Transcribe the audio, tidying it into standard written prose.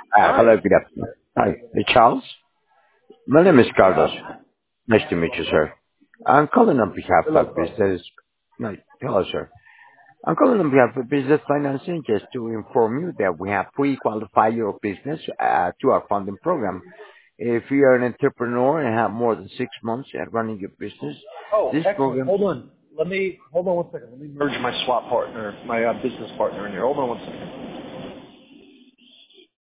Hello, good afternoon. Hi, hey, Charles. My name is Carlos. Nice to meet you, sir. I'm calling on behalf of business. No, hello, sir. I'm calling on behalf of business financing just to inform you that we have pre-qualified your business to our funding program. If you are an entrepreneur and have more than 6 months at running your business, Oh, this excellent. program. Hold on. Hold on one second. Let me merge my swap partner, my business partner in here. Hold on one second.